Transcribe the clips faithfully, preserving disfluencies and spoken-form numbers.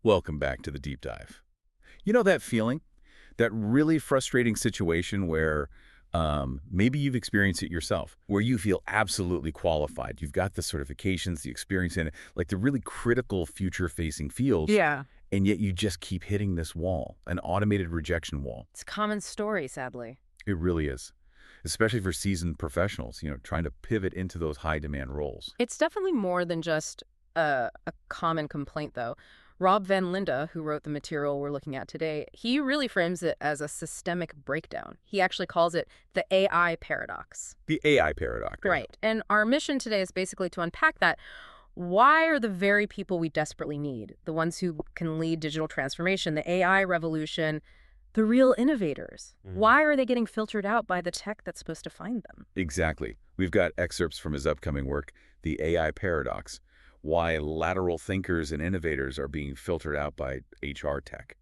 Welcome back to the deep dive. You know that feeling? That really frustrating situation where um, maybe you've experienced it yourself, where you feel absolutely qualified. You've got the certifications, the experience in it, like the really critical future-facing fields, Yeah. and yet you just keep hitting this wall, an automated rejection wall. It's a common story, sadly. It really is, especially for seasoned professionals, you know, trying to pivot into those high-demand roles. It's definitely more than just a, a common complaint, though. Rob Van Linde, who wrote the material we're looking at today, he really frames it as a systemic breakdown. He actually calls it the A I paradox. The A I paradox. Right. And our mission today is basically to unpack that. Why are the very people we desperately need, the ones who can lead digital transformation, the A I revolution, the real innovators? Mm. Why are they getting filtered out by the tech that's supposed to find them? Exactly. We've got excerpts from his upcoming work, The A I Paradox, why lateral thinkers and innovators are being filtered out by H R tech.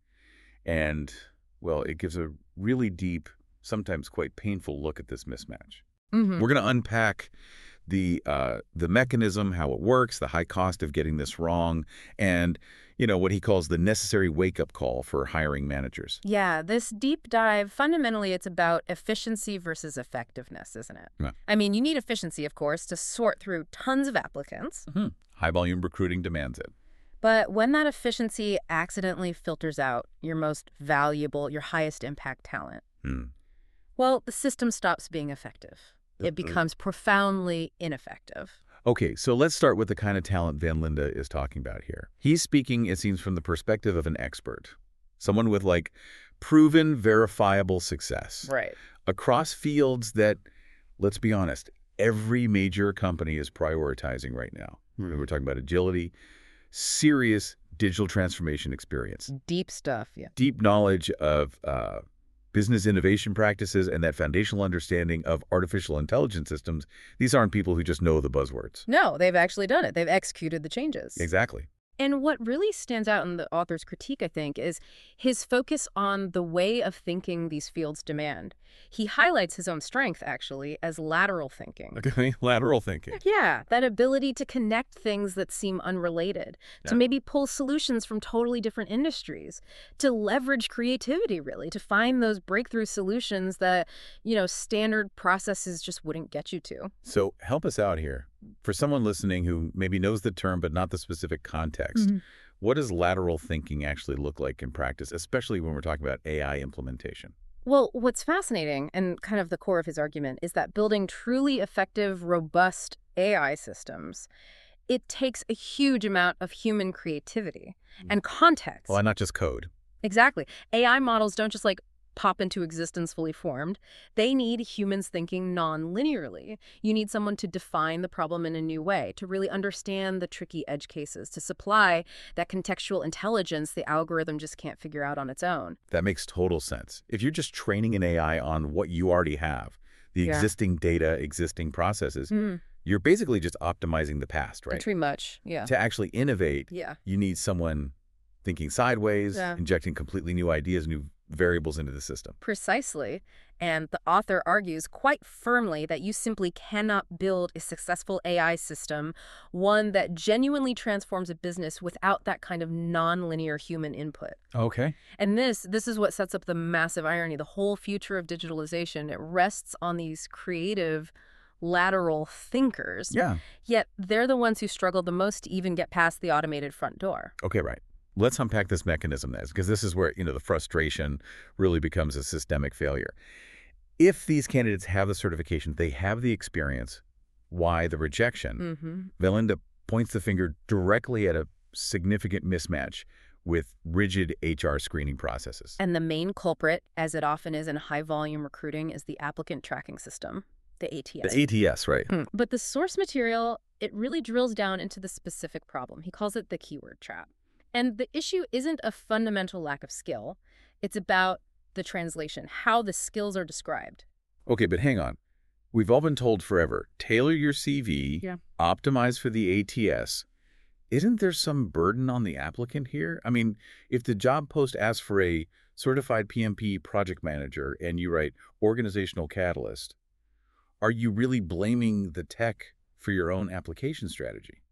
And, well, it gives a really deep, sometimes quite painful look at this mismatch. Mm-hmm. We're going to unpack the uh, the mechanism, how it works, the high cost of getting this wrong, and, you know, what he calls the necessary wake-up call for hiring managers. Yeah, this deep dive, fundamentally, it's about efficiency versus effectiveness, isn't it? Yeah. I mean, you need efficiency, of course, to sort through tons of applicants. Mm-hmm. High-volume recruiting demands it. But when that efficiency accidentally filters out your most valuable, your highest impact talent, Hmm. well, the system stops being effective. It becomes profoundly ineffective. Okay, so let's start with the kind of talent Van Linde is talking about here. He's speaking, it seems, from the perspective of an expert, someone with, like, proven, verifiable success Right. across fields that, let's be honest, every major company is prioritizing right now. Hmm. We're talking about agility, serious digital transformation experience, Deep stuff, yeah. deep knowledge of uh, business innovation practices, and that foundational understanding of artificial intelligence systems. These aren't people who just know the buzzwords. No, they've actually done it. They've executed the changes. Exactly. And what really stands out in the author's critique, I think, is his focus on the way of thinking these fields demand. He highlights his own strength, actually, as lateral thinking. Okay, lateral thinking. Yeah, that ability to connect things that seem unrelated, to Yeah. maybe pull solutions from totally different industries, to leverage creativity, really, to find those breakthrough solutions that, you know, standard processes just wouldn't get you to. So help us out here. For someone listening who maybe knows the term but not the specific context, Mhm. what does lateral thinking actually look like in practice, especially when we're talking about A I implementation? Well, what's fascinating, and kind of the core of his argument, is that building truly effective, robust A I systems, it takes a huge amount of human creativity and context. Well, not just code. Exactly. A I models don't just like pop into existence fully formed. They need humans thinking non-linearly. You need someone to define the problem in a new way, to really understand the tricky edge cases, to supply that contextual intelligence the algorithm just can't figure out on its own. That makes total sense. If you're just training an A I on what you already have, the Yeah. existing data, existing processes, Mm, you're basically just optimizing the past, right? pretty much, yeah. To actually innovate, Yeah. you need someone thinking sideways, Yeah. injecting completely new ideas, new variables into the system. Precisely. And the author argues quite firmly that you simply cannot build a successful A I system, one that genuinely transforms a business without that kind of nonlinear human input. Okay. And this this is what sets up the massive irony. The whole future of digitalization, it rests on these creative lateral thinkers. Yeah. Yet they're the ones who struggle the most to even get past the automated front door. Okay, right. Let's unpack this mechanism then, because this is where, you know, the frustration really becomes a systemic failure. If these candidates have the certification, they have the experience, why the rejection? Mm-hmm. Van Linde points the finger directly at a significant mismatch with rigid H R screening processes. And the main culprit, as it often is in high-volume recruiting, is the applicant tracking system, the A T S. The A T S, right? Hmm. But the source material, it really drills down into the specific problem. He calls it the keyword trap. And the issue isn't a fundamental lack of skill. It's about the translation, how the skills are described. Okay, but hang on. We've all been told forever, tailor your C V, Yeah. optimize for the A T S. Isn't there some burden on the applicant here? I mean, if the job post asks for a certified P M P project manager and you write organizational catalyst, are you really blaming the tech for your own application strategy?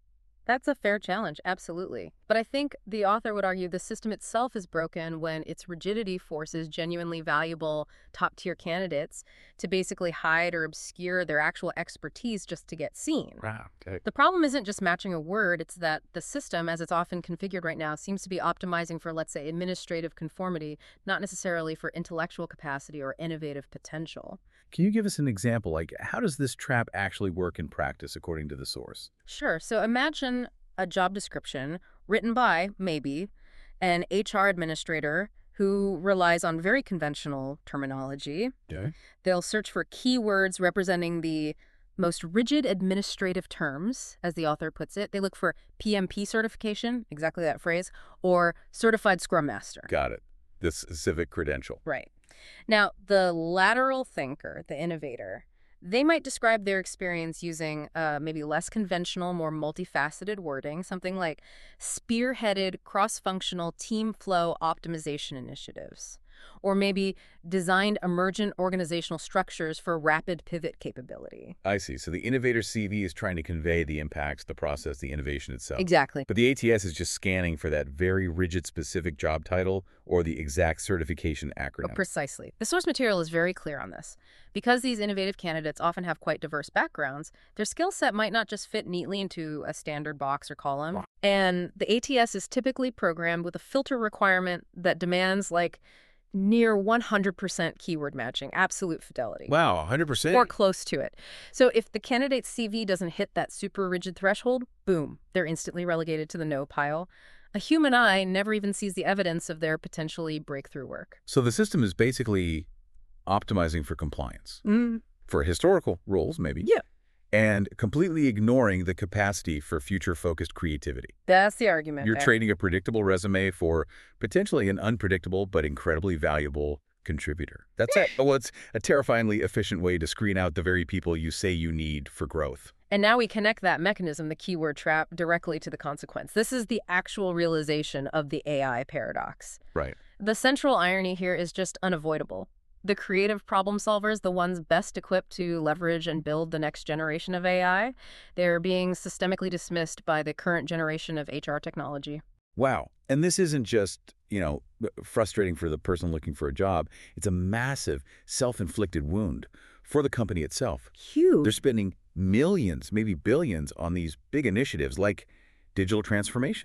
That's a fair challenge, absolutely. But I think the author would argue the system itself is broken when its rigidity forces genuinely valuable top-tier candidates to basically hide or obscure their actual expertise just to get seen. Wow. Okay. The problem isn't just matching a word, it's that the system, as it's often configured right now, seems to be optimizing for, let's say, administrative conformity, not necessarily for intellectual capacity or innovative potential. Can you give us an example? Like, how does this trap actually work in practice according to the source? Sure. So imagine a job description written by, maybe, an H R administrator who relies on very conventional terminology. Okay. They'll search for keywords representing the most rigid administrative terms, as the author puts it. They look for P M P certification, exactly that phrase, or certified Scrum Master. Got it. This civic credential. Right. Now, the lateral thinker, the innovator, they might describe their experience using uh, maybe less conventional, more multifaceted wording, something like spearheaded cross-functional team flow optimization initiatives, or maybe designed emergent organizational structures for rapid pivot capability. I see. So the innovator C V is trying to convey the impacts, the process, the innovation itself. Exactly. But the A T S is just scanning for that very rigid specific job title or the exact certification acronym. Precisely. The source material is very clear on this. Because these innovative candidates often have quite diverse backgrounds, their skill set might not just fit neatly into a standard box or column. Wow. And the A T S is typically programmed with a filter requirement that demands like near one hundred percent keyword matching, absolute fidelity. Wow, one hundred percent? Or close to it. So if the candidate's C V doesn't hit that super rigid threshold, boom, they're instantly relegated to the no pile. A human eye never even sees the evidence of their potentially breakthrough work. So the system is basically optimizing for compliance. Mm. For historical roles, maybe. Yeah. And completely ignoring the capacity for future-focused creativity. That's the argument. You're there. trading a predictable resume for potentially an unpredictable but incredibly valuable contributor. That's it. Well, it's a terrifyingly efficient way to screen out the very people you say you need for growth. And now we connect that mechanism, the keyword trap, directly to the consequence. This is the actual realization of the A I paradox. Right. The central irony here is just unavoidable. The creative problem solvers, the ones best equipped to leverage and build the next generation of A I, they're being systemically dismissed by the current generation of H R technology. Wow. And this isn't just, you know, frustrating for the person looking for a job. It's a massive self-inflicted wound for the company itself. Huge. They're spending millions, maybe billions on these big initiatives like digital transformation.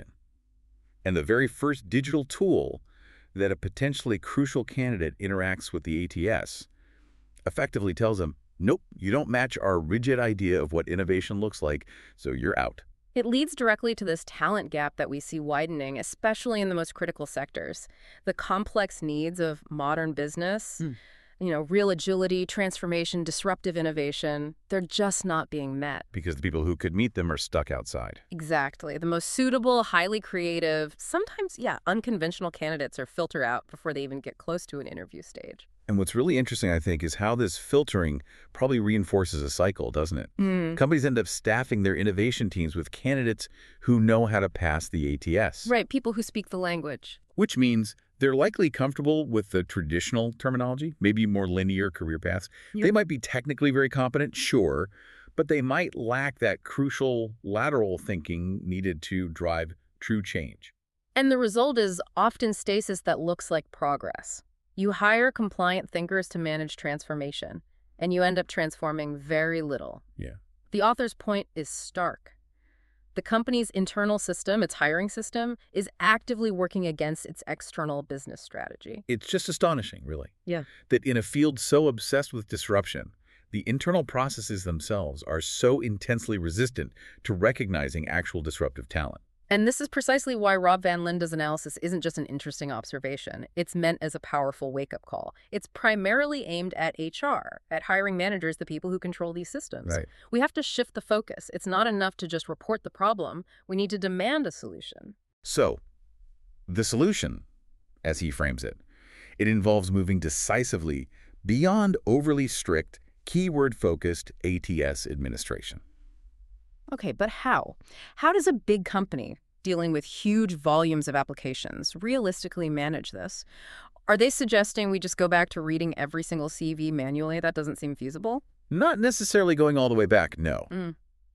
And the very first digital tool that a potentially crucial candidate interacts with the A T S effectively tells them, nope, you don't match our rigid idea of what innovation looks like, so you're out. It leads directly to this talent gap that we see widening, especially in the most critical sectors. The complex needs of modern business, mm. you know, real agility, transformation, disruptive innovation, they're just not being met. Because the people who could meet them are stuck outside. Exactly. The most suitable, highly creative, sometimes, yeah, unconventional candidates are filtered out before they even get close to an interview stage. And what's really interesting, I think, is how this filtering probably reinforces a cycle, doesn't it? Mm. Companies end up staffing their innovation teams with candidates who know how to pass the A T S. Right, people who speak the language. Which means they're likely comfortable with the traditional terminology, maybe more linear career paths. Yep. They might be technically very competent, sure, but they might lack that crucial lateral thinking needed to drive true change. And the result is often stasis that looks like progress. You hire compliant thinkers to manage transformation, and you end up transforming very little. Yeah. The author's point is stark. The company's internal system, its hiring system, is actively working against its external business strategy. It's just astonishing, really. Yeah. That in a field so obsessed with disruption, the internal processes themselves are so intensely resistant to recognizing actual disruptive talent. And this is precisely why Rob Van Linda's analysis isn't just an interesting observation. It's meant as a powerful wake-up call. It's primarily aimed at H R, at hiring managers, the people who control these systems. Right. We have to shift the focus. It's not enough to just report the problem. We need to demand a solution. So, the solution, as he frames it, it involves moving decisively beyond overly strict, keyword-focused A T S administration. Okay, but how? How does a big company dealing with huge volumes of applications realistically manage this? Are they suggesting we just go back to reading every single C V manually? That doesn't seem feasible. Not necessarily going all the way back, no. Mm.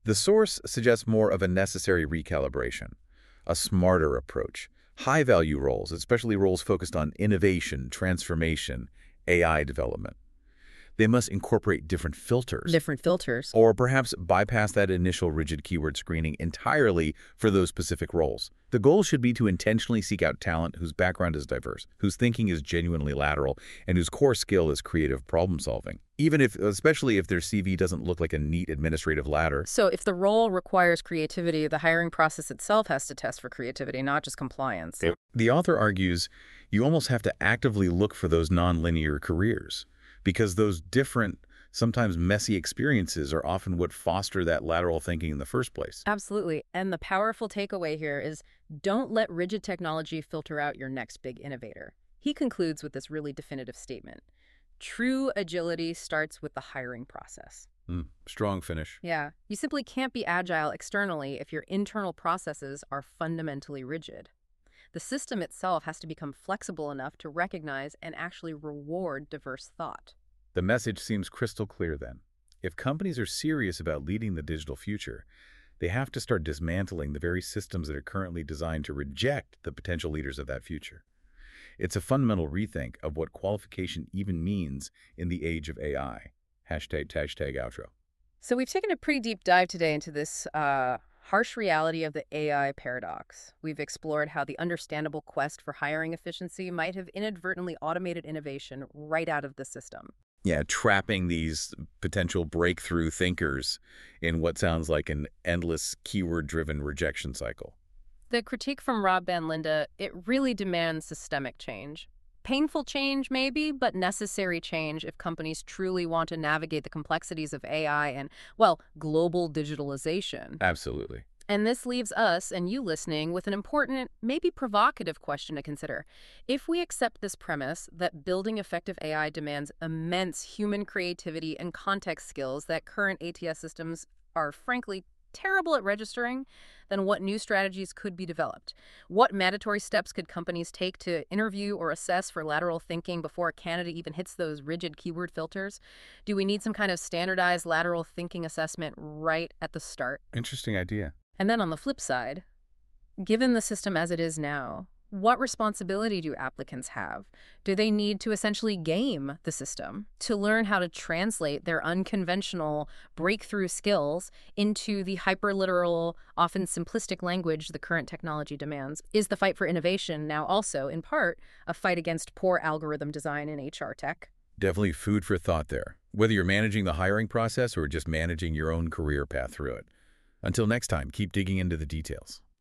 The source suggests more of a necessary recalibration, a smarter approach. High-value roles, especially roles focused on innovation, transformation, A I development. They must incorporate different filters. Different filters. Or perhaps bypass that initial rigid keyword screening entirely for those specific roles. The goal should be to intentionally seek out talent whose background is diverse, whose thinking is genuinely lateral, and whose core skill is creative problem solving. Even if, especially if their C V doesn't look like a neat administrative ladder. So if the role requires creativity, the hiring process itself has to test for creativity, not just compliance. The author argues you almost have to actively look for those nonlinear careers, because those different, sometimes messy experiences are often what foster that lateral thinking in the first place. Absolutely. And the powerful takeaway here is don't let rigid technology filter out your next big innovator. He concludes with this really definitive statement. True agility starts with the hiring process. Mm, strong finish. Yeah. You simply can't be agile externally if your internal processes are fundamentally rigid. The system itself has to become flexible enough to recognize and actually reward diverse thought. The message seems crystal clear then. If companies are serious about leading the digital future, they have to start dismantling the very systems that are currently designed to reject the potential leaders of that future. It's a fundamental rethink of what qualification even means in the age of A I. Hashtag, hashtag outro. So we've taken a pretty deep dive today into this uh, harsh reality of the A I paradox. We've explored how the understandable quest for hiring efficiency might have inadvertently automated innovation right out of the system. Yeah, trapping these potential breakthrough thinkers in what sounds like an endless keyword-driven rejection cycle. The critique from Rob Van Linde, it really demands systemic change. Painful change, maybe, but necessary change if companies truly want to navigate the complexities of A I and, well, global digitalization. Absolutely. And this leaves us and you listening with an important, maybe provocative question to consider. If we accept this premise that building effective A I demands immense human creativity and context skills that current A T S systems are frankly terrible at registering, then what new strategies could be developed? What mandatory steps could companies take to interview or assess for lateral thinking before a candidate even hits those rigid keyword filters? Do we need some kind of standardized lateral thinking assessment right at the start? Interesting idea. And then on the flip side, given the system as it is now, what responsibility do applicants have? Do they need to essentially game the system to learn how to translate their unconventional breakthrough skills into the hyperliteral, often simplistic language the current technology demands? Is the fight for innovation now also, in part, a fight against poor algorithm design in H R tech? Definitely food for thought there, whether you're managing the hiring process or just managing your own career path through it. Until next time, keep digging into the details.